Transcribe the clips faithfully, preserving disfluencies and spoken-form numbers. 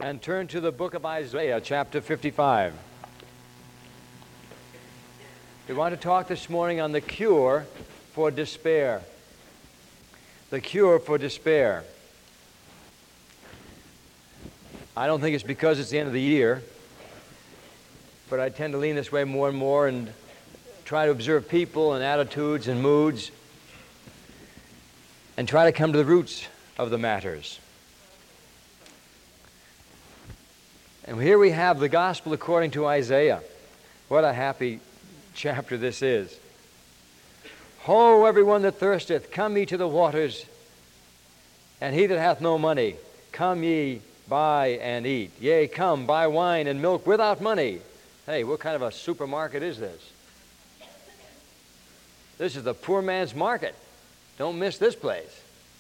and turn to the book of Isaiah, chapter fifty-five. We want to talk this morning on the cure for despair. The cure for despair. I don't think it's because it's the end of the year, but I tend to lean this way more and more and try to observe people and attitudes and moods and try to come to the roots of the matters. And here we have the gospel according to Isaiah. What a happy chapter this is. Ho, everyone that thirsteth, come ye to the waters, and he that hath no money, come ye, buy and eat. Yea, come, buy wine and milk without money. Hey, what kind of a supermarket is this? This is the poor man's market. Don't miss this place.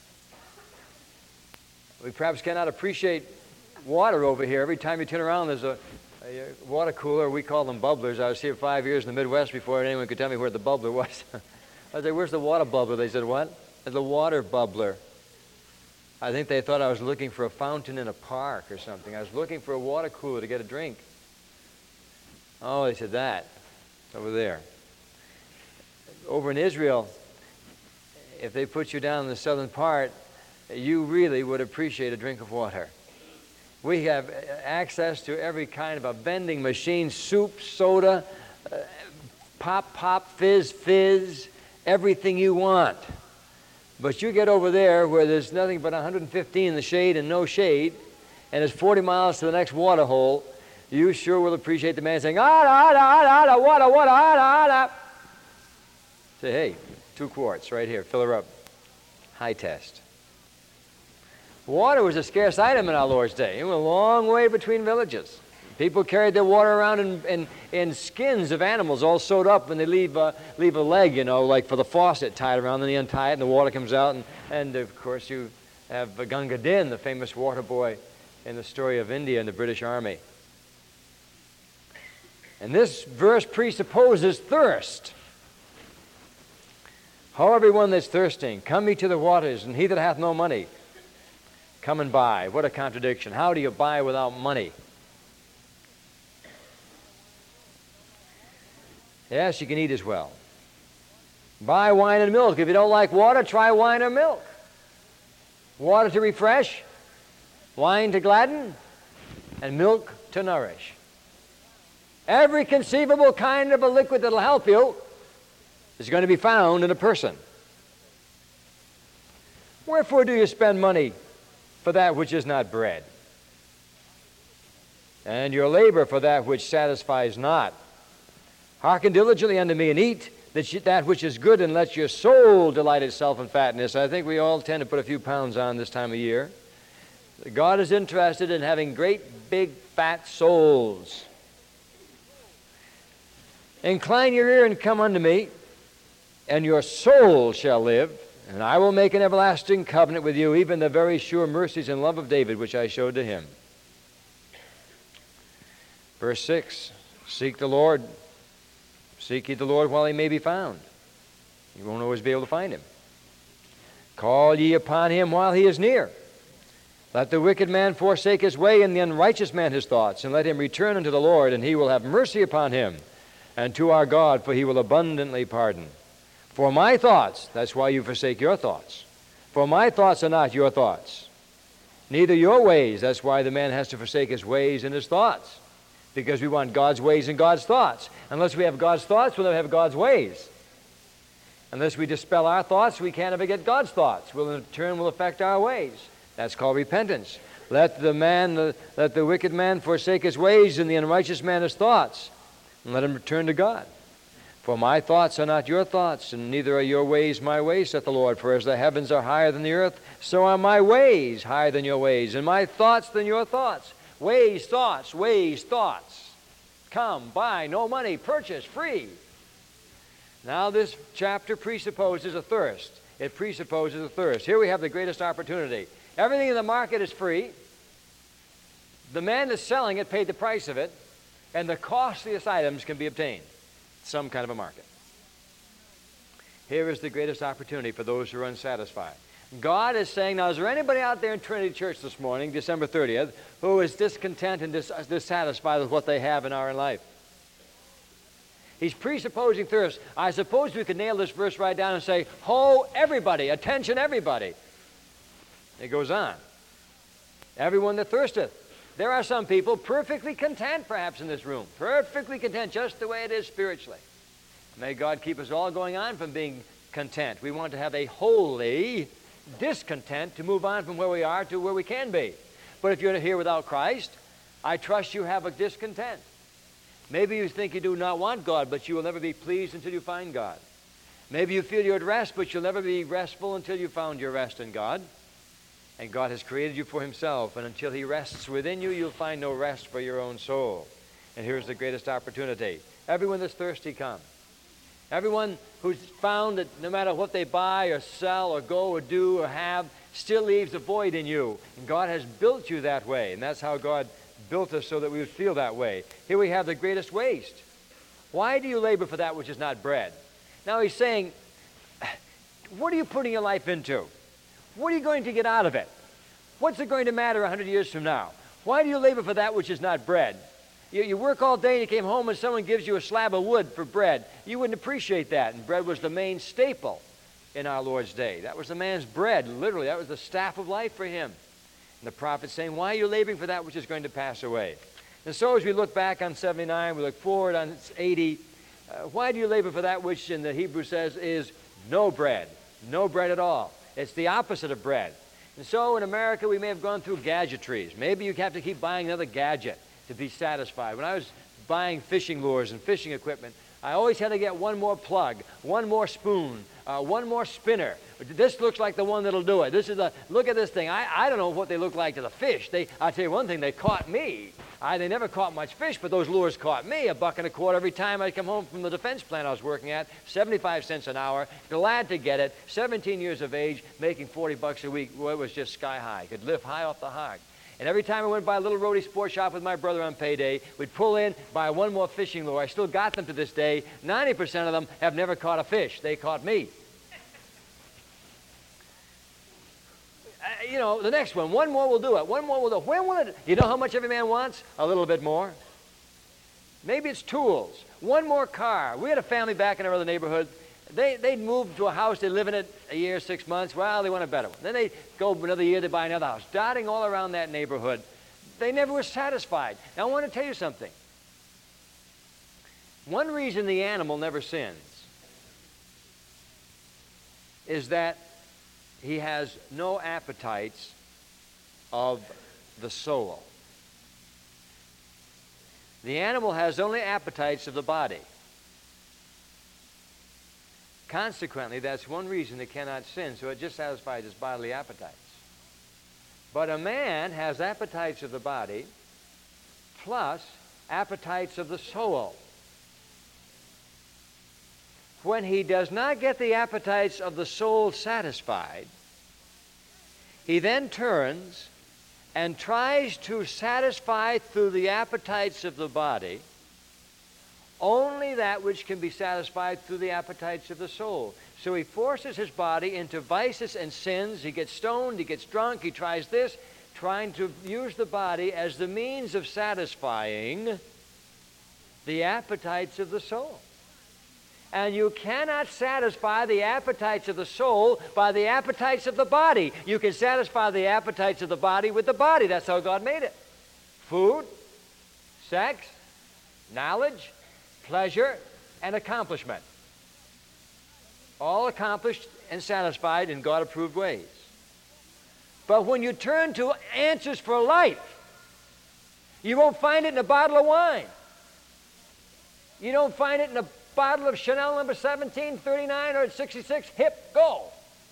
We perhaps cannot appreciate water over here. Every time you turn around, there's a, a water cooler. We call them bubblers. I was here five years in the Midwest before anyone could tell me where the bubbler was. I said, where's the water bubbler? They said, what? The water bubbler. I think they thought I was looking for a fountain in a park or something. I was looking for a water cooler to get a drink. Oh, they said that. It's over there. Over in Israel, if they put you down in the southern part, you really would appreciate a drink of water. We have access to every kind of a vending machine, soup, soda, uh, pop, pop, fizz, fizz, everything you want. But you get over there where there's nothing but one hundred fifteen in the shade and no shade, and it's forty miles to the next water hole, you sure will appreciate the man saying, ah, da, da, da, da, water, water, ah, da, da. Say, hey, two quarts right here, fill her up. High test. Water was a scarce item in our Lord's day. It went a long way between villages. People carried their water around in, in, in skins of animals all sewed up, and they leave, uh, leave a leg, you know, like for the faucet tied around, then they untie it and the water comes out. And, and of course, you have Gunga Din, the famous water boy in the story of India and the British Army. And this verse presupposes thirst. Ho, everyone that's thirsting, come ye to the waters, and he that hath no money, come and buy. What a contradiction. How do you buy without money? Yes, you can eat as well. Buy wine and milk. If you don't like water, try wine or milk. Water to refresh, wine to gladden, and milk to nourish. Every conceivable kind of a liquid that will help you is going to be found in a person. Wherefore do you spend money for that which is not bread, and your labor for that which satisfies not? Hearken diligently unto me, and eat that which is good, and let your soul delight itself in fatness. I think we all tend to put a few pounds on this time of year. God is interested in having great, big, fat souls. Incline your ear and come unto me, and your soul shall live, and I will make an everlasting covenant with you, even the very sure mercies and love of David, which I showed to him. Verse six, seek the Lord. Seek ye the Lord while he may be found. You won't always be able to find him. Call ye upon him while he is near. Let the wicked man forsake his way, and the unrighteous man his thoughts, and let him return unto the Lord, and he will have mercy upon him, and to our God, for he will abundantly pardon. For my thoughts, that's why you forsake your thoughts. For my thoughts are not your thoughts, neither your ways. That's why the man has to forsake his ways and his thoughts, because we want God's ways and God's thoughts. Unless we have God's thoughts, we'll never have God's ways. Unless we dispel our thoughts, we can't ever get God's thoughts. Will in turn will affect our ways. That's called repentance. Let the man, the, let the wicked man forsake his ways, and the unrighteous man his thoughts, and let him return to God. For my thoughts are not your thoughts, and neither are your ways my ways, saith the Lord. For as the heavens are higher than the earth, so are my ways higher than your ways, and my thoughts than your thoughts. Ways, thoughts, ways, thoughts. Come, buy, no money, purchase, free. Now this chapter presupposes a thirst. It presupposes a thirst. Here we have the greatest opportunity. Everything in the market is free. The man that's selling it paid the price of it, and the costliest items can be obtained. Some kind of a market. Here is the greatest opportunity for those who are unsatisfied. God is saying, now, is there anybody out there in Trinity Church this morning, December thirtieth, who is discontent and dis- dissatisfied with what they have in our life? He's presupposing thirst. I suppose we could nail this verse right down and say, ho, everybody, attention, everybody. It goes on. Everyone that thirsteth. There are some people perfectly content, perhaps, in this room. Perfectly content, just the way it is spiritually. May God keep us all going on from being content. We want to have a holy discontent to move on from where we are to where we can be. But if you're here without Christ, I trust you have a discontent. Maybe you think you do not want God, but you will never be pleased until you find God. Maybe you feel you're at rest, but you'll never be restful until you found your rest in God. And God has created you for himself, and until he rests within you, you'll find no rest for your own soul. And here's the greatest opportunity. Everyone that's thirsty, come. Everyone who's found that no matter what they buy or sell or go or do or have, still leaves a void in you. And God has built you that way, and that's how God built us, so that we would feel that way. Here we have the greatest waste. Why do you labor for that which is not bread? Now he's saying, what are you putting your life into? What are you going to get out of it? What's it going to matter a hundred years from now? Why do you labor for that which is not bread? You, you work all day and you came home and someone gives you a slab of wood for bread. You wouldn't appreciate that. And bread was the main staple in our Lord's day. That was the man's bread, literally. That was the staff of life for him. And the prophet's saying, why are you laboring for that which is going to pass away? And so as we look back on seventy-nine, we look forward on eighty, uh, why do you labor for that which in the Hebrew says is no bread? No bread at all. It's the opposite of bread. And so in America, we may have gone through gadgetries. Maybe you have to keep buying another gadget to be satisfied. When I was buying fishing lures and fishing equipment, I always had to get one more plug, one more spoon, uh, one more spinner. This looks like the one that'll do it. This is a, look at this thing. I, I don't know what they look like to the fish. They, I'll tell you one thing, they caught me. I, they never caught much fish, but those lures caught me. A buck and a quarter every time I come home from the defense plant I was working at, seventy-five cents an hour, glad to get it, seventeen years of age, making forty bucks a week. Well, it was just sky high. Could lift high off the hog. And every time I went by a little roadie sports shop with my brother on payday, we'd pull in, buy one more fishing lure. I still got them to this day. ninety percent of them have never caught a fish. They caught me. Uh, you know, the next one, one more will do it. One more will do it. When will it? You know how much every man wants? A little bit more. Maybe it's tools. One more car. We had a family back in our other neighborhood. They, they'd move to a house, they'd live in it a year, six months. Well, they want a better one. Then they go another year, they buy another house. Dotting all around that neighborhood. They never were satisfied. Now, I want to tell you something. One reason the animal never sins is that he has no appetites of the soul. The animal has only appetites of the body. Consequently, that's one reason it cannot sin, so it just satisfies its bodily appetites. But a man has appetites of the body plus appetites of the soul. When he does not get the appetites of the soul satisfied, he then turns and tries to satisfy through the appetites of the body only that which can be satisfied through the appetites of the soul. So he forces his body into vices and sins. He gets stoned, he gets drunk, he tries this, trying to use the body as the means of satisfying the appetites of the soul. And you cannot satisfy the appetites of the soul by the appetites of the body. You can satisfy the appetites of the body with the body. That's how God made it. Food, sex, knowledge, pleasure, and accomplishment. All accomplished and satisfied in God-approved ways. But when you turn to answers for life, you won't find it in a bottle of wine. You don't find it in a bottle of Chanel number seventeen thirty-nine or sixty-six, hip, go.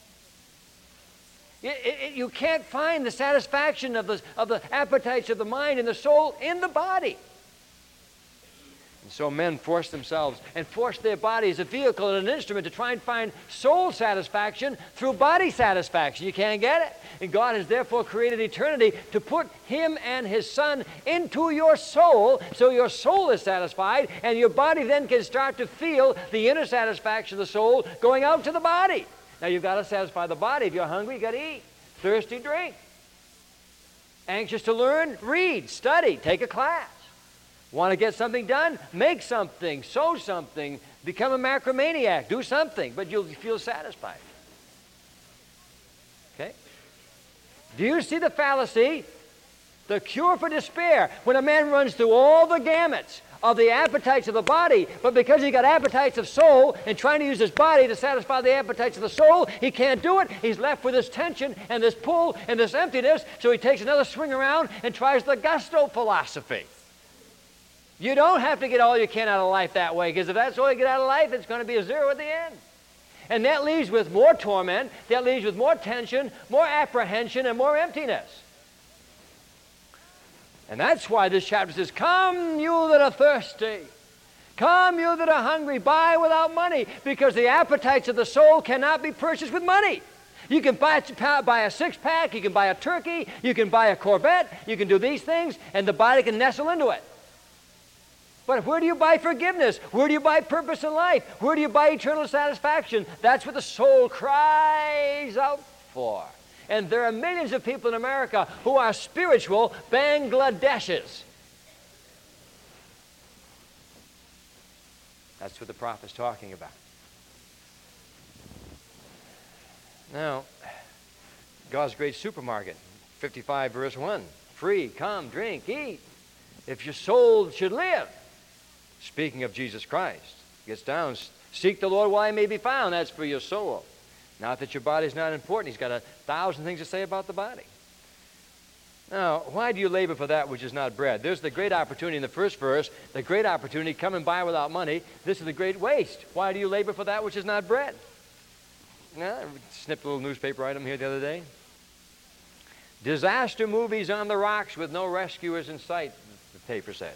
It, it, you can't find the satisfaction of the, of the appetites of the mind and the soul in the body. And so men force themselves and force their body as a vehicle and an instrument to try and find soul satisfaction through body satisfaction. You can't get it. And God has therefore created eternity to put Him and His Son into your soul so your soul is satisfied and your body then can start to feel the inner satisfaction of the soul going out to the body. Now, you've got to satisfy the body. If you're hungry, you've got to eat. Thirsty, drink. Anxious to learn? Read, study, take a class. Want to get something done? Make something, sew something, become a macromaniac, do something, but you'll feel satisfied. Okay? Do you see the fallacy? The cure for despair. When a man runs through all the gamuts of the appetites of the body, but because he got appetites of soul and trying to use his body to satisfy the appetites of the soul, he can't do it. He's left with this tension and this pull and this emptiness, so he takes another swing around and tries the gusto philosophy. You don't have to get all you can out of life that way, because if that's all you get out of life, it's going to be a zero at the end. And that leaves with more torment, that leaves with more tension, more apprehension, and more emptiness. And that's why this chapter says, come you that are thirsty, come you that are hungry, buy without money, because the appetites of the soul cannot be purchased with money. You can buy, buy a six-pack, you can buy a turkey, you can buy a Corvette, you can do these things, and the body can nestle into it. But where do you buy forgiveness? Where do you buy purpose in life? Where do you buy eternal satisfaction? That's what the soul cries out for. And there are millions of people in America who are spiritual Bangladeshis. That's what the prophet's talking about. Now, God's great supermarket, fifty-five verse one, free, come, drink, eat, if your soul should live. Speaking of Jesus Christ, gets down, seek the Lord while he may be found. That's for your soul. Not that your body's not important. He's got a thousand things to say about the body. Now, why do you labor for that which is not bread? There's the great opportunity in the first verse, the great opportunity, come and buy without money. This is the great waste. Why do you labor for that which is not bread? Now, I snipped a little newspaper item here the other day. Disaster movies on the rocks with no rescuers in sight, the paper says.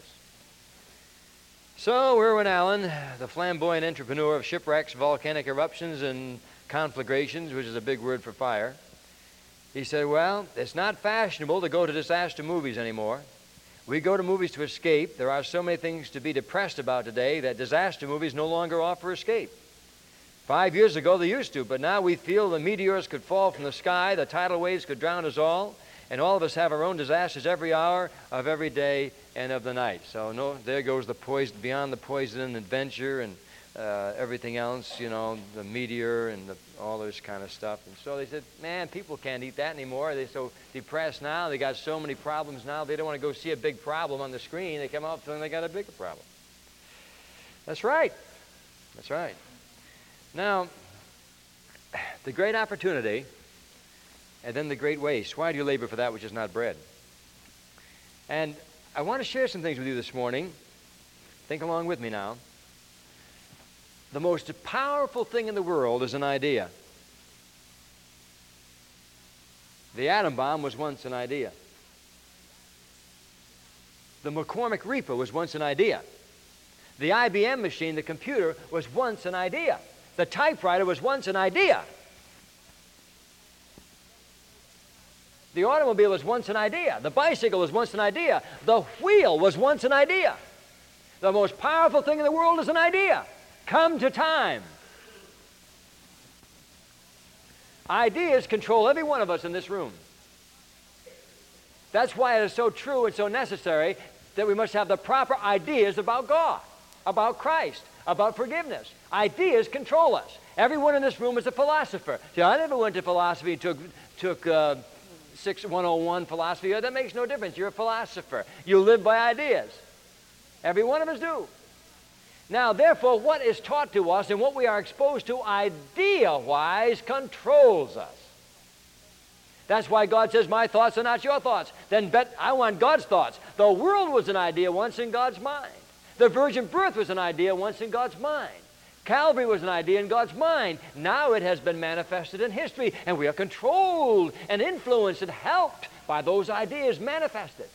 So, Irwin Allen, the flamboyant entrepreneur of shipwrecks, volcanic eruptions, and conflagrations, which is a big word for fire, he said, well, it's not fashionable to go to disaster movies anymore. We go to movies to escape. There are so many things to be depressed about today that disaster movies no longer offer escape. Five years ago they used to, but now we feel the meteors could fall from the sky, the tidal waves could drown us all, and all of us have our own disasters every hour of every day and of the night. So no, there goes the poison, beyond the poison and adventure and uh, everything else, you know, the meteor and the, all this kind of stuff. And so they said, man, people can't eat that anymore. They're so depressed now. They got so many problems now. They don't want to go see a big problem on the screen. They come out feeling they got a bigger problem. That's right. That's right. Now, the great opportunity and then the great waste. Why do you labor for that which is not bread? And I want to share some things with you this morning. Think along with me now. The most powerful thing in the world is an idea. The atom bomb was once an idea. The McCormick Reaper was once an idea. The I B M machine, the computer, was once an idea. The typewriter was once an idea. The automobile was once an idea. The bicycle was once an idea. The wheel was once an idea. The most powerful thing in the world is an idea. Come to time. Ideas control every one of us in this room. That's why it is so true and so necessary that we must have the proper ideas about God, about Christ, about forgiveness. Ideas control us. Everyone in this room is a philosopher. See, I never went to philosophy and took, took uh, six one oh one philosophy. That makes no difference. You're a philosopher. You live by ideas. Every one of us do. Now, therefore, what is taught to us and what we are exposed to idea-wise controls us. That's why God says, my thoughts are not your thoughts. Then bet I want God's thoughts. The world was an idea once in God's mind. The virgin birth was an idea once in God's mind. Calvary was an idea in God's mind. Now it has been manifested in history, and we are controlled and influenced and helped by those ideas manifested.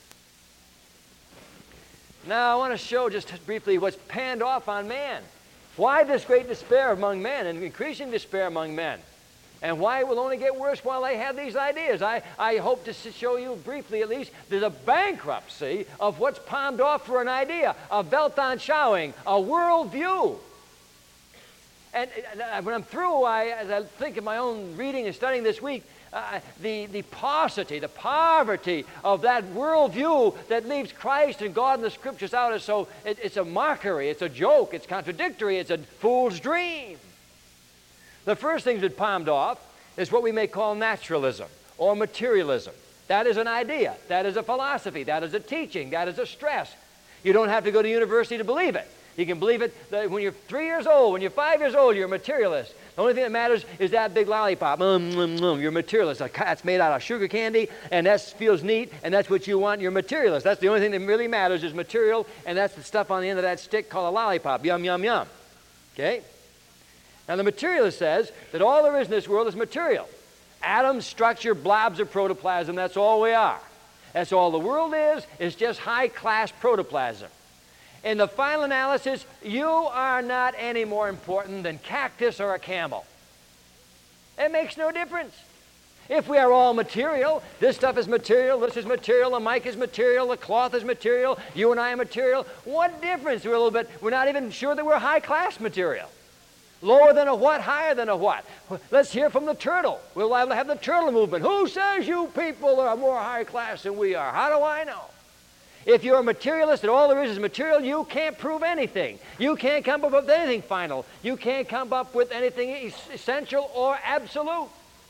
Now I want to show just briefly what's panned off on man. Why this great despair among men and increasing despair among men? And why it will only get worse while they have these ideas. I, I hope to show you briefly at least there's a bankruptcy of what's palmed off for an idea, a Weltanschauung, a worldview. And uh, when I'm through, I, as I think of my own reading and studying this week, uh, the, the paucity, the poverty of that worldview that leaves Christ and God and the Scriptures out is so, it, it's a mockery, it's a joke, it's contradictory, it's a fool's dream. The first thing that palmed off is what we may call naturalism or materialism. That is an idea, that is a philosophy, that is a teaching, that is a stress. You don't have to go to university to believe it. You can believe it that when you're three years old, when you're five years old, you're a materialist. The only thing that matters is that big lollipop. Mm, mm, mm. You're a materialist. That's made out of sugar candy, and that feels neat, and that's what you want. You're a materialist. That's the only thing that really matters is material, and that's the stuff on the end of that stick called a lollipop. Yum, yum, yum. Okay? Now, the materialist says that all there is in this world is material. Atoms, structure, blobs of protoplasm, that's all we are. That's all the world is. It's just high-class protoplasm. In the final analysis, you are not any more important than cactus or a camel. It makes no difference. If we are all material, this stuff is material, this is material, the mic is material, the cloth is material, you and I are material, what difference? We're a little bit, we're not even sure that we're high-class material. Lower than a what, higher than a what? Let's hear from the turtle. We'll have to have the turtle movement. Who says you people are more high class than we are? How do I know? If you're a materialist and all there is is material, you can't prove anything. You can't come up with anything final. You can't come up with anything essential or absolute.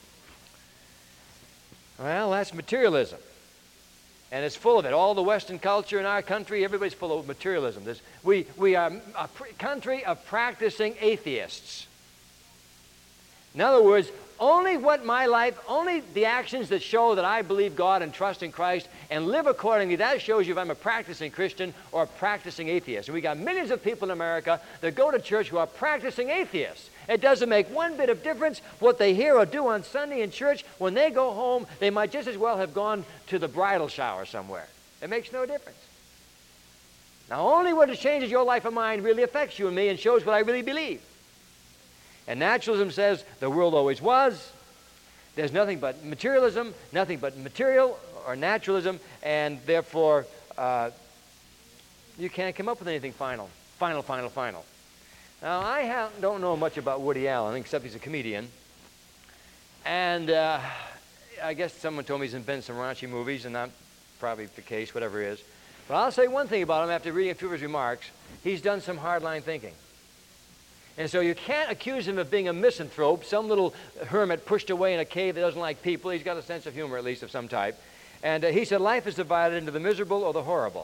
Well, that's materialism. And it's full of it. All the Western culture in our country, everybody's full of materialism. There's, we, we are a pr- country of practicing atheists. In other words, only what my life, only the actions that show that I believe God and trust in Christ and live accordingly, that shows you if I'm a practicing Christian or a practicing atheist. And we got millions of people in America that go to church who are practicing atheists. It doesn't make one bit of difference what they hear or do on Sunday in church. When they go home, they might just as well have gone to the bridal shower somewhere. It makes no difference. Now, only what changes your life of mind really affects you and me and shows what I really believe. And naturalism says the world always was. There's nothing but materialism, nothing but material or naturalism, and therefore uh, you can't come up with anything final. Final, final, final. Now, I have, don't know much about Woody Allen, except he's a comedian. And uh, I guess someone told me he's been in some raunchy movies, and that's probably the case, whatever it is. But I'll say one thing about him after reading a few of his remarks. He's done some hardline thinking. And so you can't accuse him of being a misanthrope, some little hermit pushed away in a cave that doesn't like people. He's got a sense of humor, at least, of some type. And uh, he said life is divided into the miserable or the horrible.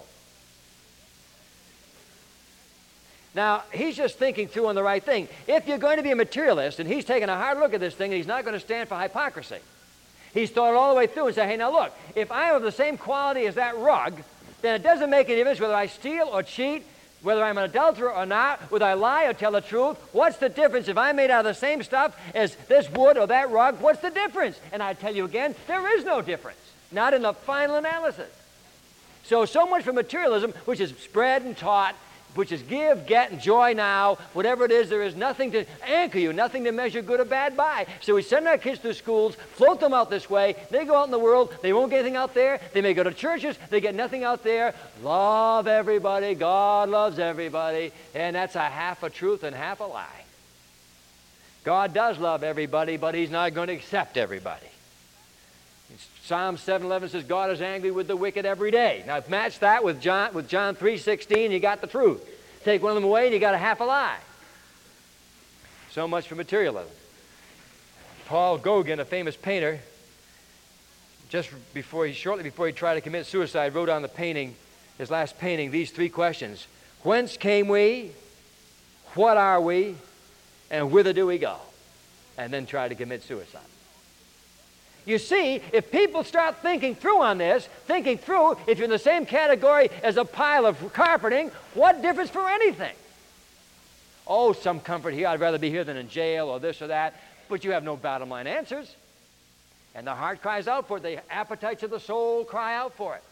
Now, he's just thinking through on the right thing. If you're going to be a materialist, and he's taking a hard look at this thing, and he's not going to stand for hypocrisy. He's thought it all the way through and said, hey, now look, if I'm of the same quality as that rug, then it doesn't make any difference whether I steal or cheat, whether I'm an adulterer or not, whether I lie or tell the truth. What's the difference? If I'm made out of the same stuff as this wood or that rug, what's the difference? And I tell you again, there is no difference. Not in the final analysis. So, so much for materialism, which is spread and taught, which is give, get, enjoy now. Whatever it is, there is nothing to anchor you, nothing to measure good or bad by. So we send our kids through schools, float them out this way. They go out in the world. They won't get anything out there. They may go to churches. They get nothing out there. Love everybody. God loves everybody. And that's a half a truth and half a lie. God does love everybody, but he's not going to accept everybody. Psalm seven eleven says God is angry with the wicked every day. Now match that with John with John three sixteen, you got the truth. Take one of them away and you got a half a lie. So much for materialism. Paul Gauguin, a famous painter, just before he shortly before he tried to commit suicide, wrote on the painting, his last painting, these three questions. Whence came we? What are we? And whither do we go? And then tried to commit suicide. You see, if people start thinking through on this, thinking through, if you're in the same category as a pile of carpeting, what difference for anything? Oh, some comfort here. I'd rather be here than in jail or this or that. But you have no bottom line answers. And the heart cries out for it. The appetites of the soul cry out for it.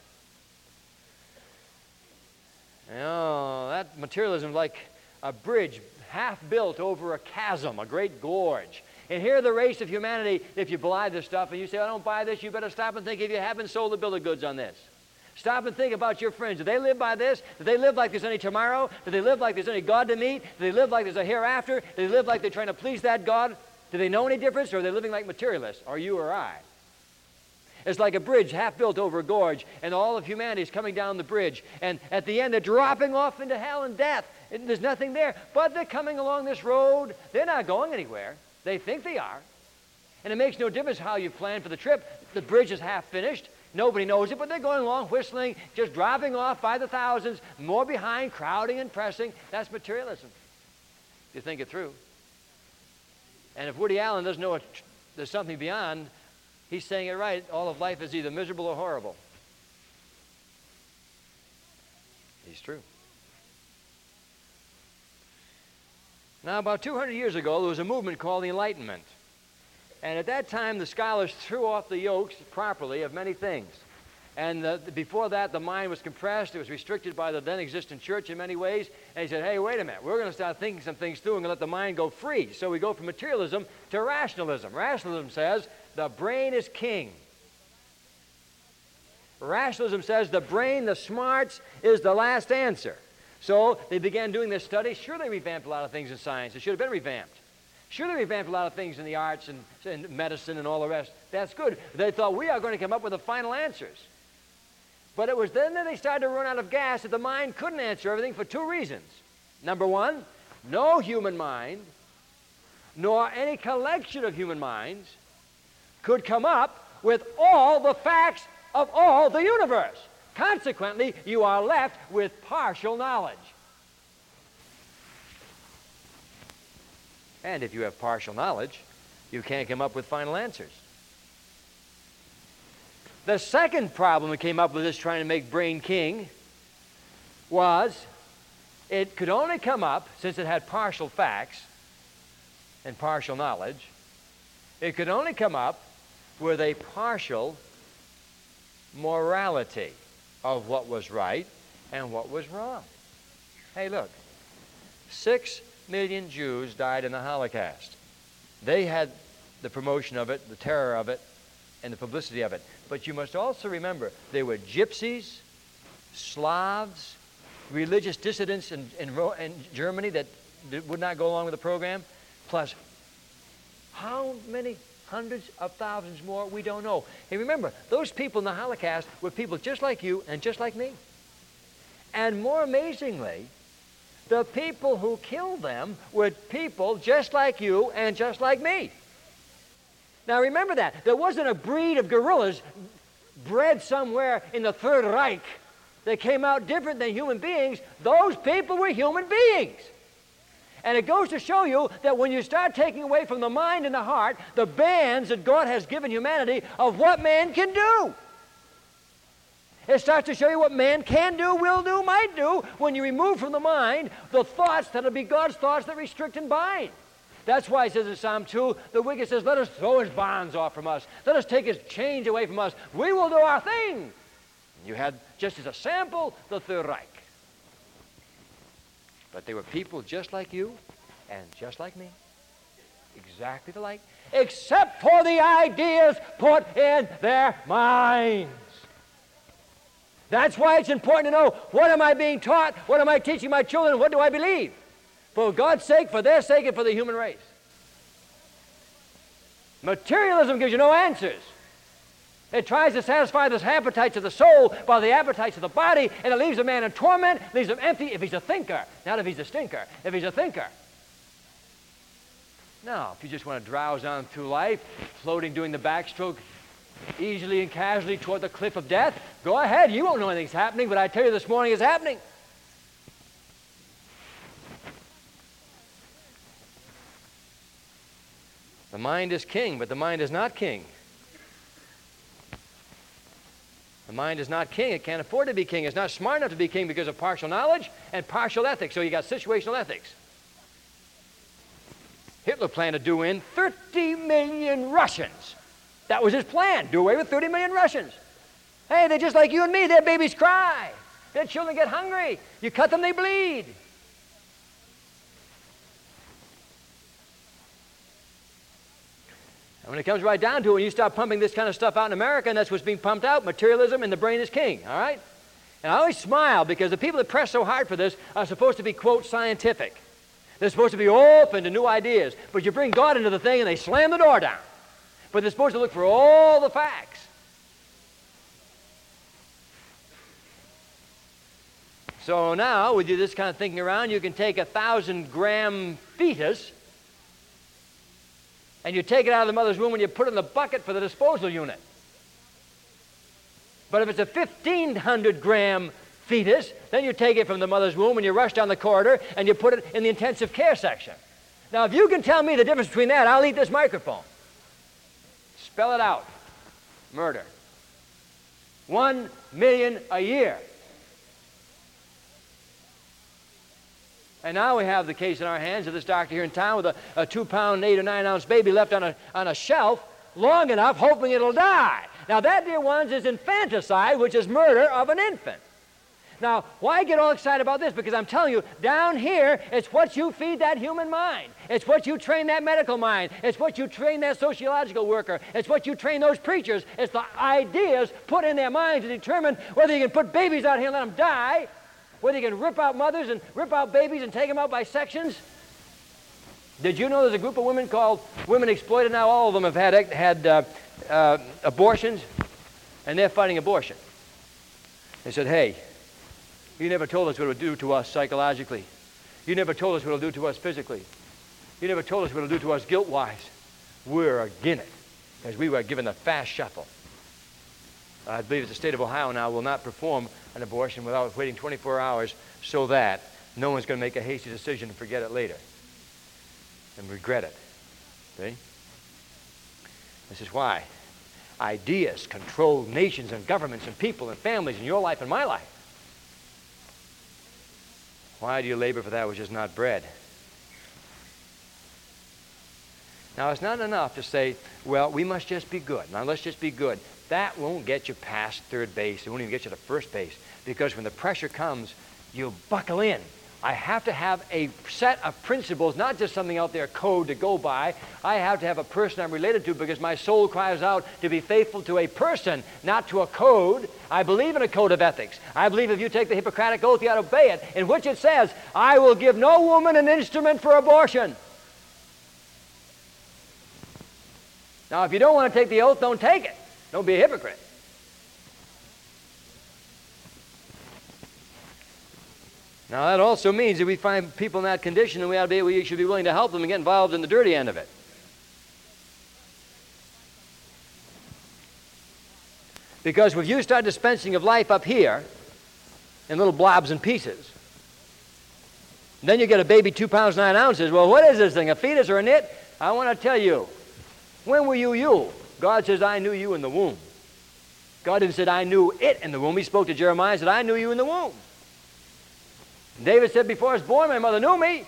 You know, that materialism is like a bridge half built over a chasm, a great gorge. And here the race of humanity, if you buy this stuff and you say, I don't buy this, you better stop and think if you haven't sold the bill of goods on this. Stop and think about your friends. Do they live by this? Do they live like there's any tomorrow? Do they live like there's any God to meet? Do they live like there's a hereafter? Do they live like they're trying to please that God? Do they know any difference, or are they living like materialists, or you or I? It's like a bridge half built over a gorge, and all of humanity is coming down the bridge. And at the end, they're dropping off into hell and death. And there's nothing there. But they're coming along this road. They're not going anywhere. They think they are. And it makes no difference how you plan for the trip. The bridge is half finished. Nobody knows it, but they're going along, whistling, just dropping off by the thousands, more behind, crowding and pressing. That's materialism. You think it through. And if Woody Allen doesn't know what, there's something beyond, he's saying it right. All of life is either miserable or horrible. He's true. Now, about two hundred years ago, there was a movement called the Enlightenment. And at that time, the scholars threw off the yokes properly of many things. And the, before that, the mind was compressed. It was restricted by the then existent church in many ways. And he said, hey, wait a minute. We're going to start thinking some things through and let the mind go free. So we go from materialism to rationalism. Rationalism says the brain is king. Rationalism says the brain, the smarts, is the last answer. So they began doing this study. Sure, they revamped a lot of things in science. It should have been revamped. Sure, they revamped a lot of things in the arts and, and medicine and all the rest. That's good. They thought, we are going to come up with the final answers. But it was then that they started to run out of gas that the mind couldn't answer everything for two reasons. Number one, no human mind, nor any collection of human minds, could come up with all the facts of all the universe. Consequently, you are left with partial knowledge. And if you have partial knowledge, you can't come up with final answers. The second problem that came up with this trying to make brain king was it could only come up, since it had partial facts and partial knowledge, it could only come up with a partial morality of what was right and what was wrong. Hey, look, six million Jews died in the Holocaust. They had the promotion of it, the terror of it, and the publicity of it. But you must also remember, they were gypsies, Slavs, religious dissidents in, in, in Germany that would not go along with the program, plus how many hundreds of thousands more, we don't know. Hey, remember, those people in the Holocaust were people just like you and just like me. And more amazingly, the people who killed them were people just like you and just like me. Now remember that. There wasn't a breed of gorillas bred somewhere in the Third Reich that came out different than human beings. Those people were human beings. And it goes to show you that when you start taking away from the mind and the heart the bands that God has given humanity of what man can do, it starts to show you what man can do, will do, might do when you remove from the mind the thoughts that will be God's thoughts that restrict and bind. That's why it says in Psalm two, the wicked says, let us throw his bonds off from us. Let us take his chains away from us. We will do our thing. You had, just as a sample, the Third Reich. But they were people just like you and just like me. Exactly alike. Except for the ideas put in their minds. That's why it's important to know, what am I being taught? What am I teaching my children? What do I believe? For God's sake, for their sake, and for the human race. Materialism gives you no answers. It tries to satisfy the appetites of the soul by the appetites of the body, and it leaves a man in torment, leaves him empty if he's a thinker, not if he's a stinker, if he's a thinker. Now, if you just want to drowse on through life, floating, doing the backstroke, easily and casually toward the cliff of death, go ahead. You won't know anything's happening, but I tell you this morning it's happening. The mind is king, but the mind is not king. The mind is not king. It can't afford to be king. It's not smart enough to be king because of partial knowledge and partial ethics. So you got situational ethics. Hitler planned to do in thirty million Russians. That was his plan, do away with thirty million Russians. Hey, they're just like you and me. Their babies cry. Their children get hungry. You cut them, they bleed. And when it comes right down to it, when you start pumping this kind of stuff out in America, and that's what's being pumped out, materialism and the brain is king, all right? And I always smile because the people that press so hard for this are supposed to be, quote, scientific. They're supposed to be open to new ideas. But you bring God into the thing and they slam the door down. But they're supposed to look for all the facts. So now, with you this kind of thinking around, you can take a thousand gram fetus and you take it out of the mother's womb and you put it in the bucket for the disposal unit. But if it's a fifteen hundred gram fetus, then you take it from the mother's womb and you rush down the corridor and you put it in the intensive care section. Now, if you can tell me the difference between that, I'll eat this microphone. Spell it out. Murder. One million a year. And now we have the case in our hands of this doctor here in town with a, a two-pound, eight or nine-ounce baby left on a, on a shelf long enough, hoping it'll die. Now that, dear ones, is infanticide, which is murder of an infant. Now, why get all excited about this? Because I'm telling you, down here, it's what you feed that human mind. It's what you train that medical mind. It's what you train that sociological worker. It's what you train those preachers. It's the ideas put in their minds to determine whether you can put babies out here and let them die, whether you can rip out mothers and rip out babies and take them out by sections. Did you know there's a group of women called Women Exploited? Now all of them have had, had uh, uh, abortions, and they're fighting abortion. They said, hey, you never told us what it would do to us psychologically. You never told us what it will do to us physically. You never told us what it will do to us guilt-wise. We're against it, because we were given the fast shuffle. I believe the state of Ohio now will not perform an abortion without waiting twenty-four hours so that no one's going to make a hasty decision and forget it later and regret it. See? This is why ideas control nations and governments and people and families in your life and my life. Why do you labor for that which is not bread? Now, it's not enough to say, well, we must just be good. Now, let's just be good. That won't get you past third base. It won't even get you to first base. Because when the pressure comes, you buckle in. I have to have a set of principles, not just something out there, code to go by. I have to have a person I'm related to because my soul cries out to be faithful to a person, not to a code. I believe in a code of ethics. I believe if you take the Hippocratic Oath, you ought to obey it, in which it says, I will give no woman an instrument for abortion. Now, if you don't want to take the oath, don't take it. Don't be a hypocrite. Now, that also means that we find people in that condition, and we, ought to be, we should be willing to help them and get involved in the dirty end of it. Because if you start dispensing of life up here in little blobs and pieces, then you get a baby two pounds, nine ounces. Well, what is this thing, a fetus or a nit? I want to tell you, when were you you? God says, I knew you in the womb. God didn't say, I knew it in the womb. He spoke to Jeremiah and said, I knew you in the womb. David said, before I was born, my mother knew me.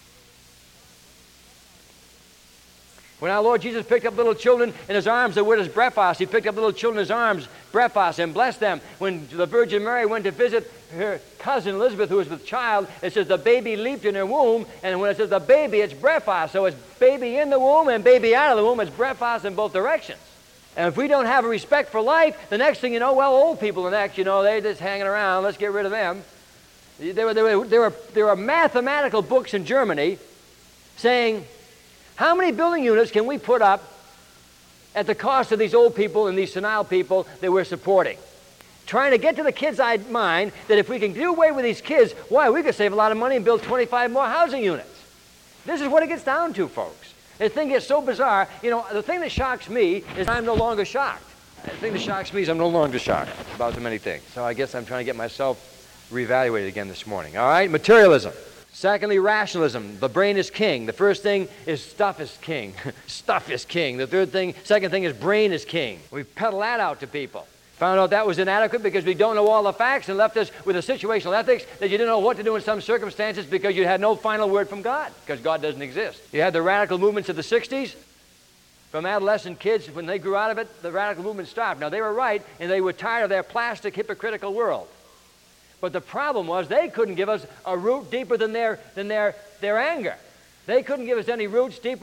When our Lord Jesus picked up little children in his arms that were his brephos, he picked up little children in his arms, brephos, and blessed them. When the Virgin Mary went to visit her cousin Elizabeth, who was with child, it says the baby leaped in her womb, and when it says the baby, it's brephos. So it's baby in the womb and baby out of the womb. It's brephos in both directions. And if we don't have a respect for life, the next thing you know, well, old people the next, you know, they're just hanging around. Let's get rid of them. There were, there, were, there, were, there were mathematical books in Germany saying, how many building units can we put up at the cost of these old people and these senile people that we're supporting? Trying to get to the kids' mind that if we can do away with these kids, why, we could save a lot of money and build twenty-five more housing units. This is what it gets down to, folks. The thing gets so bizarre. You know, the thing that shocks me is I'm no longer shocked. The thing that shocks me is I'm no longer shocked about so many things. So I guess I'm trying to get myself reevaluated again this morning. All right, materialism. Secondly, rationalism. The brain is king. The first thing is stuff is king. Stuff is king. The third thing, second thing is brain is king. We peddle that out to people. Found out that was inadequate because we don't know all the facts and left us with a situational ethics that you didn't know what to do in some circumstances because you had no final word from God, because God doesn't exist. You had the radical movements of the sixties. From adolescent kids, when they grew out of it, the radical movement stopped. Now, they were right, and they were tired of their plastic, hypocritical world. But the problem was they couldn't give us a root deeper than their, than their, their anger. They couldn't give us any roots deeper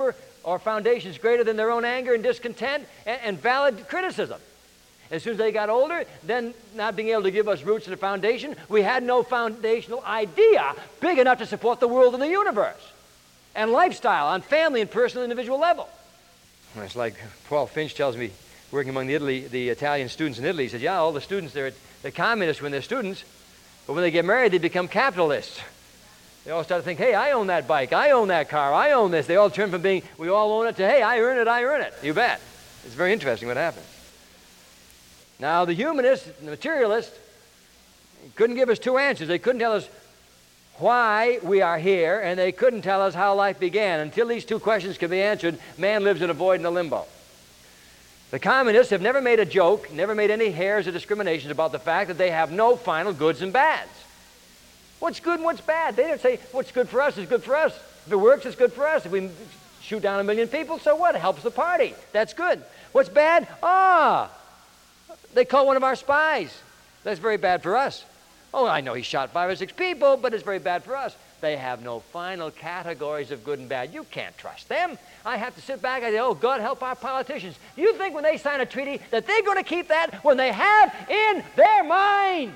or foundations greater than their own anger and discontent and, and valid criticism. As soon as they got older, then not being able to give us roots and a foundation, we had no foundational idea big enough to support the world and the universe and lifestyle on family and personal individual level. It's like Paul Finch tells me, working among the, Italy, the Italian students in Italy, he said, yeah, all the students, they're, they're communists when they're students, but when they get married, they become capitalists. They all start to think, hey, I own that bike, I own that car, I own this. They all turn from being, we all own it, to, hey, I earn it, I earn it. You bet. It's very interesting what happens. Now, the humanists, the materialists, couldn't give us two answers. They couldn't tell us why we are here, and they couldn't tell us how life began. Until these two questions can be answered, man lives in a void and a limbo. The communists have never made a joke, never made any hairs or discriminations about the fact that they have no final goods and bads. What's good and what's bad? They don't say what's good for us is good for us. If it works, it's good for us. If we shoot down a million people, so what? It helps the party. That's good. What's bad? Ah, they caught one of our spies. That's very bad for us. Oh, I know he shot five or six people, but it's very bad for us. They have no final categories of good and bad. You can't trust them. I have to sit back and say, oh, God, help our politicians. Do you think when they sign a treaty that they're going to keep that when they have in their minds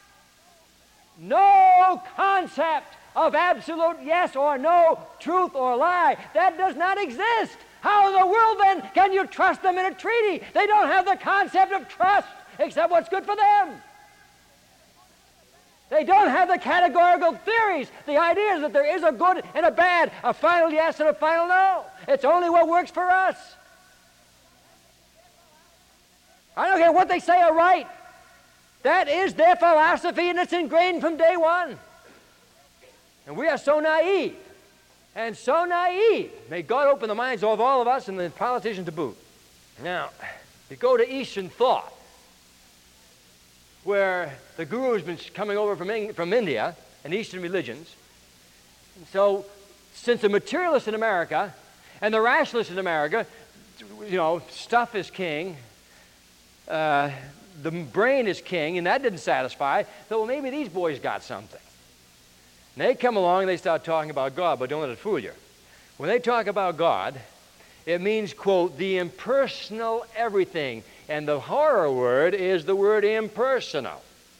no concept of absolute yes or no, truth or lie? That does not exist. How in the world, then, can you trust them in a treaty? They don't have the concept of trust except what's good for them. They don't have the categorical theories, the ideas that there is a good and a bad, a final yes and a final no. It's only what works for us. I don't care what they say or write. That is their philosophy, and it's ingrained from day one. And we are so naive. And so naive. May God open the minds of all of us and the politicians to boot. Now, you go to Eastern thought, where the guru's been coming over from, from India and Eastern religions. And so, since the materialists in America and the rationalists in America, you know, stuff is king, uh, the brain is king, and that didn't satisfy, so well, maybe these boys got something. And they come along and they start talking about God, but don't let it fool you. When they talk about God, it means, quote, the impersonal everything. And the horror word is the word impersonal.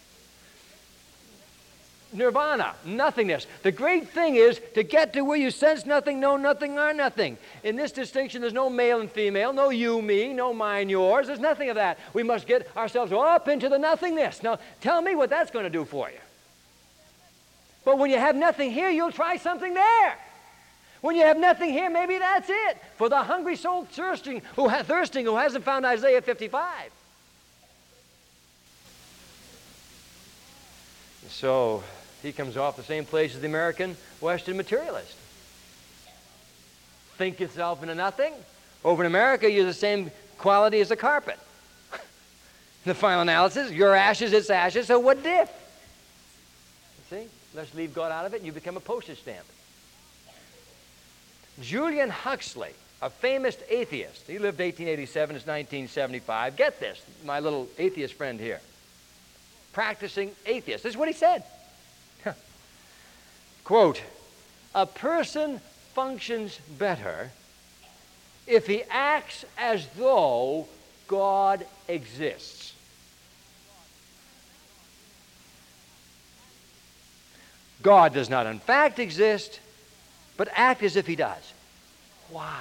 Nirvana, nothingness. The great thing is to get to where you sense nothing, know nothing, are nothing. In this distinction, there's no male and female, no you, me, no mine, yours. There's nothing of that. We must get ourselves up into the nothingness. Now, tell me what that's going to do for you. But when you have nothing here, you'll try something there. When you have nothing here, maybe that's it. For the hungry soul thirsting who, ha- thirsting who hasn't found Isaiah fifty-five. So he comes off the same place as the American Western materialist. Think yourself into nothing. Over in America, you're the same quality as a carpet. The final analysis, your ashes, it's ashes, so what diff? You see? Let's leave God out of it and you become a postage stamp. Julian Huxley, a famous atheist, he lived eighteen eighty-seven to nineteen seventy-five. Get this, my little atheist friend here. Practicing atheist. This is what he said. Quote, a person functions better if he acts as though God exists. God does not in fact exist, but act as if he does. Why?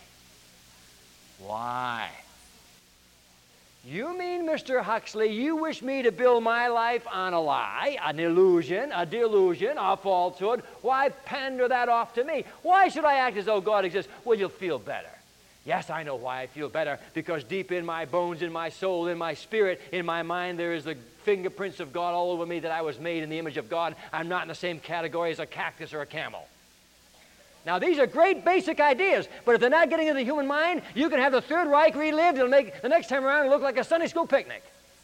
Why? You mean, Mister Huxley, you wish me to build my life on a lie, an illusion, a delusion, a falsehood? Why pander that off to me? Why should I act as though God exists? Well, you'll feel better. Yes, I know why I feel better, because deep in my bones, in my soul, in my spirit, in my mind, there is the fingerprints of God all over me, that I was made in the image of God. I'm not in the same category as a cactus or a camel. Now, these are great basic ideas, but if they're not getting into the human mind, you can have the Third Reich relived. It'll make the next time around it look like a Sunday school picnic.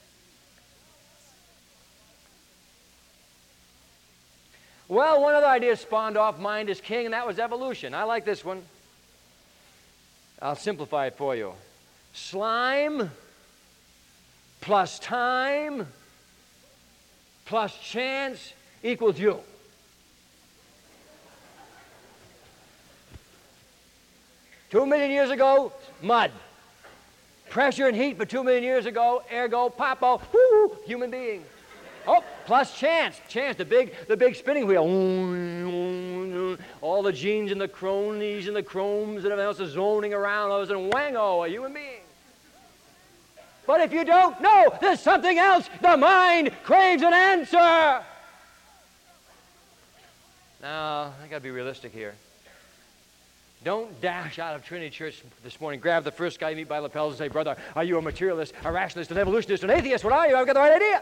Well, one other idea spawned off mind is king, and that was evolution. I like this one. I'll simplify it for you. Slime plus time plus chance equals you. Two million years ago, mud. Pressure and heat for two million years ago, ergo, papo, woo, human being. Oh, plus chance. Chance, the big, the big spinning wheel. All the genes and the cronies and the chromes and everything else is zoning around. All of a sudden, wango, a human being. But if you don't know, there's something else. The mind craves an answer. Now, I got to be realistic here. Don't dash out of Trinity Church this morning, grab the first guy you meet by lapels and say, brother, are you a materialist, a rationalist, an evolutionist, an atheist? What are you? I've got the right idea.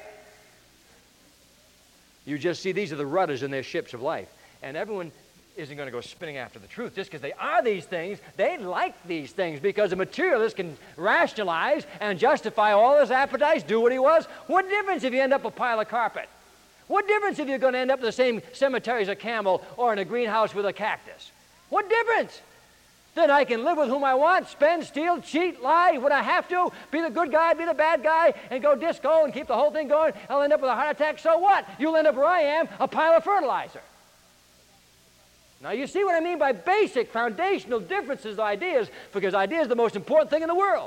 You just see these are the rudders in their ships of life. And everyone isn't going to go spinning after the truth just because they are these things. They like these things because a materialist can rationalize and justify all his appetites, do what he was. What difference if you end up a pile of carpet? What difference if you're going to end up in the same cemetery as a camel or in a greenhouse with a cactus? What difference? Then I can live with whom I want, spend, steal, cheat, lie when I have to, be the good guy, be the bad guy, and go disco and keep the whole thing going. I'll end up with a heart attack. So what? You'll end up where I am, a pile of fertilizer. Now you see what I mean by basic, foundational differences of ideas, because idea is the most important thing in the world.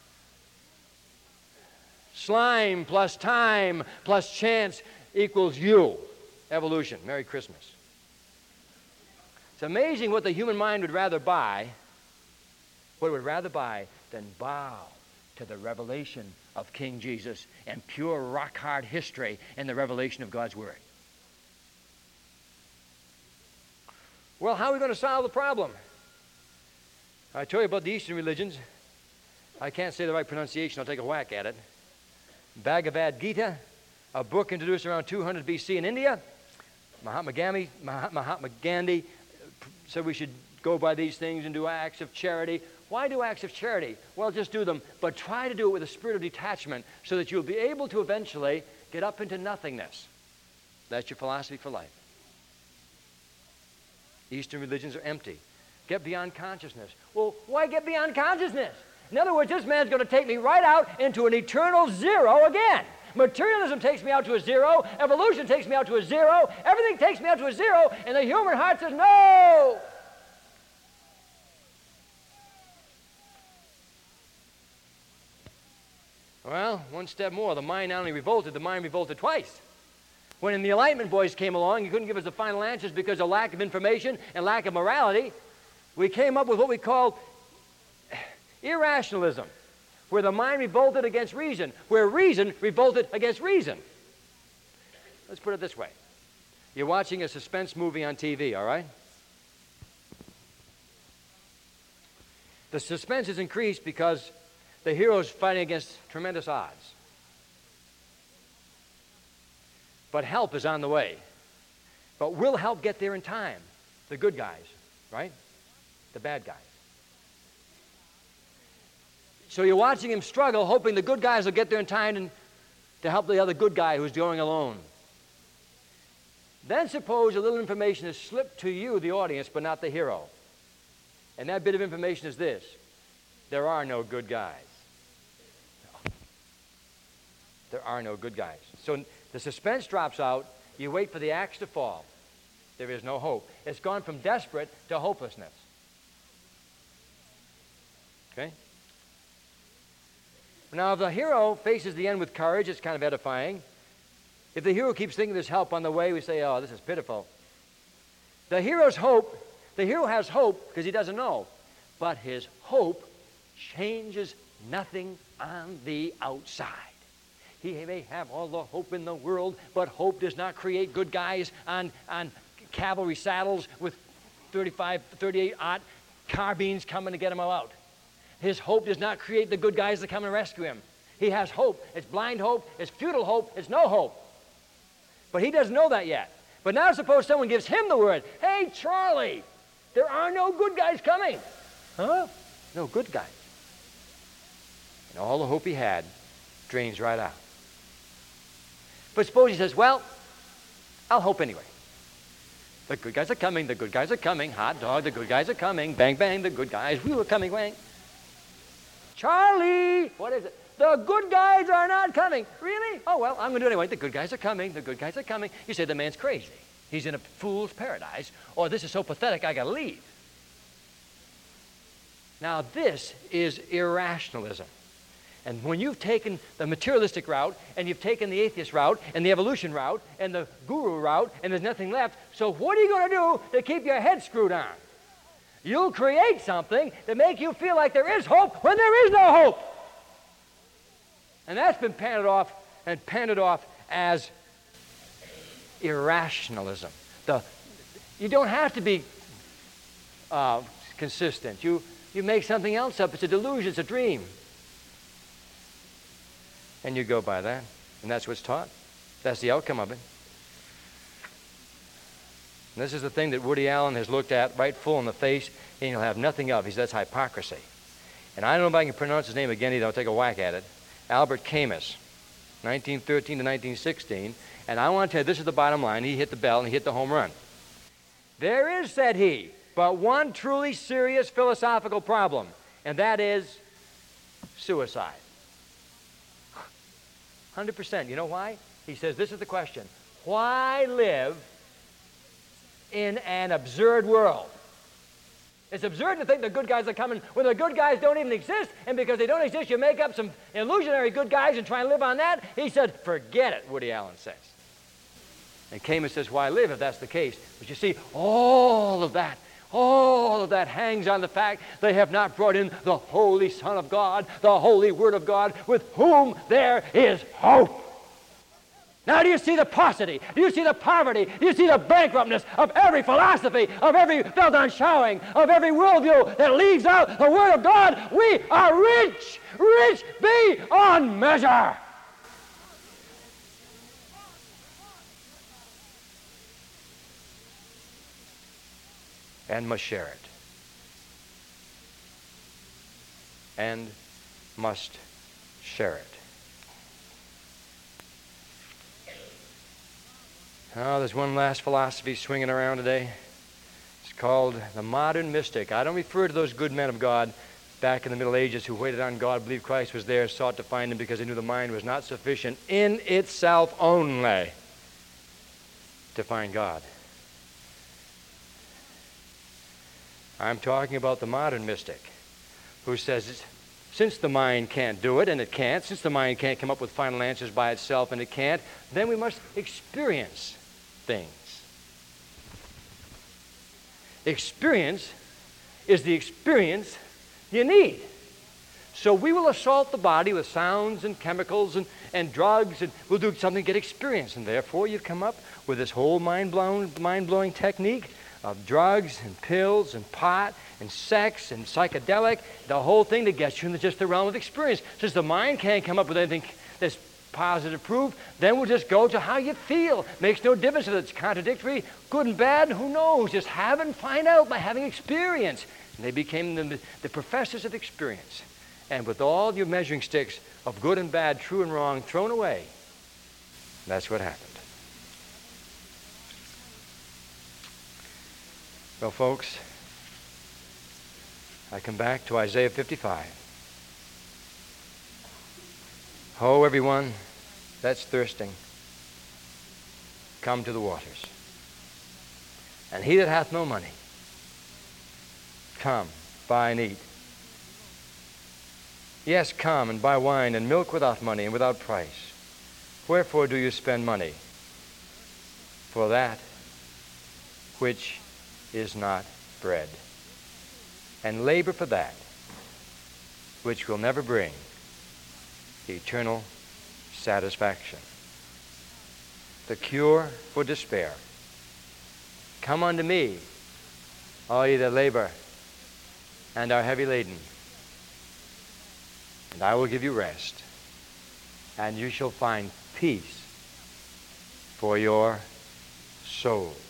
Slime plus time plus chance equals you. Evolution. Merry Christmas. It's amazing what the human mind would rather buy, what it would rather buy than bow to the revelation of King Jesus and pure rock-hard history and the revelation of God's Word. Well, how are we going to solve the problem? I told you about the Eastern religions. I can't say the right pronunciation. I'll take a whack at it. Bhagavad Gita, a book introduced around two hundred B C in India. Mahatma Gandhi, Mahatma Gandhi said we should go by these things and do acts of charity. Why do acts of charity? Well, just do them, but try to do it with a spirit of detachment so that you'll be able to eventually get up into nothingness. That's your philosophy for life. Eastern religions are empty. Get beyond consciousness. Well, why get beyond consciousness? In other words, this man's going to take me right out into an eternal zero again. Materialism takes me out to a zero. Evolution takes me out to a zero. Everything takes me out to a zero, and the human heart says, no! Well, one step more. The mind not only revolted, the mind revolted twice. When the Enlightenment boys came along, you couldn't give us the final answers because of lack of information and lack of morality. We came up with what we call irrationalism, where the mind revolted against reason, where reason revolted against reason. Let's put it this way. You're watching a suspense movie on T V, all right? The suspense is increased because the hero's fighting against tremendous odds. But help is on the way. But will help get there in time? The good guys, right? The bad guys. So you're watching him struggle, hoping the good guys will get there in time and to help the other good guy who's going alone. Then suppose a little information is slipped to you, the audience, but not the hero. And that bit of information is this: there are no good guys. There are no good guys. So the suspense drops out. You wait for the axe to fall. There is no hope. It's gone from desperate to hopelessness. Okay? Now, if the hero faces the end with courage, it's kind of edifying. If the hero keeps thinking there's help on the way, we say, oh, this is pitiful. The hero's hope, the hero has hope because he doesn't know, but his hope changes nothing on the outside. He may have all the hope in the world, but hope does not create good guys on, on cavalry saddles with thirty-five, thirty-eight-aught carbines coming to get him out. His hope does not create the good guys that come and rescue him. He has hope. It's blind hope. It's futile hope. It's no hope. But he doesn't know that yet. But now suppose someone gives him the word, hey, Charlie, there are no good guys coming. Huh? No good guys. And all the hope he had drains right out. But suppose he says, well, I'll hope anyway. The good guys are coming. The good guys are coming. Hot dog, the good guys are coming. Bang, bang, the good guys. We were coming, bang. Charlie, what is it? The good guys are not coming. Really? Oh, well, I'm going to do it anyway. The good guys are coming. The good guys are coming. You say the man's crazy. He's in a fool's paradise. Or this is so pathetic, I got to leave. Now this is irrationalism. And when you've taken the materialistic route, and you've taken the atheist route, and the evolution route, and the guru route, and there's nothing left, so what are you going to do to keep your head screwed on? You'll create something to make you feel like there is hope when there is no hope. And that's been painted off and painted off as irrationalism. The, you don't have to be uh, consistent. You, you make something else up. It's a delusion. It's a dream. And you go by that. And that's what's taught. That's the outcome of it. And this is the thing that Woody Allen has looked at right full in the face, and he'll have nothing of. He says that's hypocrisy. And I don't know if I can pronounce his name again either. I'll take a whack at it. Albert Camus, nineteen thirteen to nineteen sixteen. And I want to tell you, this is the bottom line. He hit the bell and he hit the home run. There is, said he, but one truly serious philosophical problem, and that is suicide. one hundred percent. You know why? He says this is the question. Why live in an absurd world? It's absurd to think the good guys are coming when the good guys don't even exist, and because they don't exist, you make up some illusionary good guys and try and live on that. He said, forget it, Woody Allen says. And Camus says, why live if that's the case? But you see, all of that, all of that hangs on the fact they have not brought in the Holy Son of God, the Holy Word of God, with whom there is hope. Now, do you see the paucity? Do you see the poverty? Do you see the bankruptness of every philosophy, of every felt-on-showing, of every worldview that leaves out the Word of God? We are rich, rich beyond measure. And must share it. And must share it. Oh, there's one last philosophy swinging around today. It's called the modern mystic. I don't refer to those good men of God back in the Middle Ages who waited on God, believed Christ was there, sought to find him because they knew the mind was not sufficient in itself only to find God. I'm talking about the modern mystic who says, since the mind can't do it, and it can't, since the mind can't come up with final answers by itself, and it can't, then we must experience things. Experience is the experience you need. So we will assault the body with sounds and chemicals and, and drugs, and we'll do something to get experience. And therefore you come up with this whole mind-blowing, mind-blowing technique of drugs and pills and pot and sex and psychedelic, the whole thing to get you into just the realm of experience. Since the mind can't come up with anything that's positive proof, then we'll just go to how you feel. Makes no difference if it's contradictory, good and bad, who knows? Just have and find out by having experience. And they became the, the professors of experience. And with all your measuring sticks of good and bad, true and wrong thrown away, that's what happened. Well, folks, I come back to Isaiah fifty-five. Ho, everyone that's thirsting, come to the waters. And he that hath no money, come, buy and eat. Yes, come and buy wine and milk without money and without price. Wherefore do you spend money? For that which is not bread, and labor for that which will never bring eternal satisfaction. The cure for despair. Come unto me, all ye that labor and are heavy laden, and I will give you rest, and you shall find peace for your soul.